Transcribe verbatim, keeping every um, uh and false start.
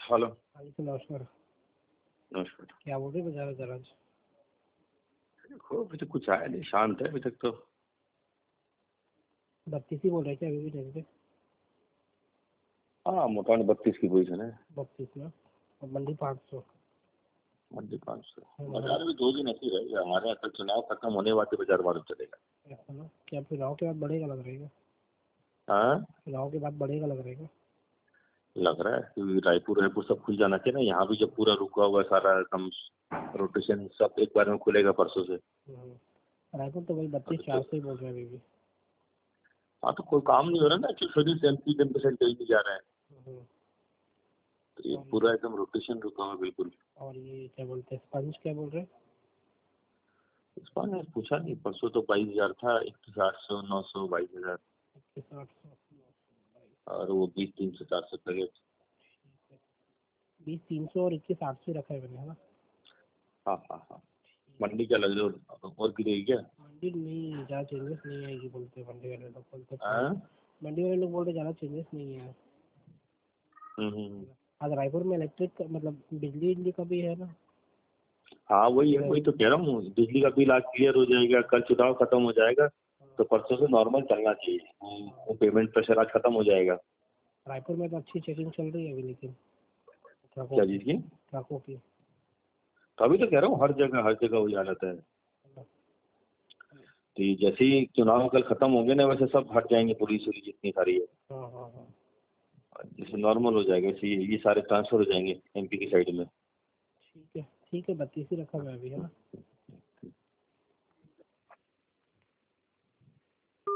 Hello. हाँ जी नमस्कार। नमस्कार। क्या बोल रहे बाजार बाजार आज? देखो अभी तक कुछ आया नहीं, शांत है अभी तक तो। बत्तीस ही बोल रहे क्या अभी भी टाइम पे? हाँ मोटा बत्तीस की पोजीशन है। बत्तीस में और मंडी पाँच सौ। मंडी पाँच सौ। बाजार में दो दिन ऐसी रहेगा, हमारे यहाँ तक चुनाव खत्म होने वाले बाजार मालूम चलेगा। ऐसा ना, क्या चुनाव के बाद बढ़ेगा लग रहेगा? हाँ चुनाव के बाद बढ़ेगा लग रहेगा? लग रहा है क्योंकि रायपुर रायपुर सब खुल जाना चाहिए ना, यहाँ भी जब पूरा रुका हुआ है सारा एकदम रोटेशन सब एक बार में खुलेगा परसों से। रायपुर तो वही बत्तीस चार से ही बोल रहे हैं अभी भी। हाँ तो कोई काम नहीं हो रहा ना कि सर्विस एमपी टेन परसेंट कहीं नहीं जा रहा है, तो ये पूरा एकदम रोटेशन रुका हुआ बिल्कुल। और ये क्या बोलते हैं स्पंज क्या बोल रहे हैं? इस बार मैंने पूछा नहीं, परसों तो बाईस हजार था, इक्कीस आठ सौ नौ सौ बाईस हजार इक्कीस आठ सौ और वो बीस तीन सौ चार सौ तक। बीस तीन सौ और इक्कीस आठ सौ रखा है मैंने, है ना? हाँ हाँ हाँ। मंडी क्या लग रही है और गिरेगी क्या? मंडी नहीं ज़्यादा चेंजेस नहीं आएगी बोलते मंडी वाले लोग बोलते हाँ? मंडी वाले लोग बोल रहे ज़्यादा चेंजेस नहीं है। हम्म हम्म। आज रायपुर में इलेक्ट्रिक मतलब बिजली बिजली का भी है ना? हाँ वही है, वही तो कह रहा हूँ, बिजली का बिल आज क्लियर हो जाएगा, कल चुनाव खत्म हो जाएगा तो परसों से नॉर्मल चलना चाहिए, वो पेमेंट प्रेशर आज खत्म हो जाएगा। रायपुर में तो अच्छी चेकिंग चल रही है अभी, लेकिन क्या चीज की? ट्रकों की। तो अभी तो कह रहा हूँ हर जगह हर जगह वही हालत है। तो ये जैसे ही चुनाव कल खत्म होंगे ना वैसे सब हट जाएंगे, पुलिस वुलिस जितनी सारी है हाँ हाँ हाँ जैसे नॉर्मल हो जाएगा, ऐसे ये ये सारे ट्रांसफर हो जाएंगे एमपी की साइड में। ठीक है ठीक है बत्तीस ही रखा हुआ है अभी, है ना?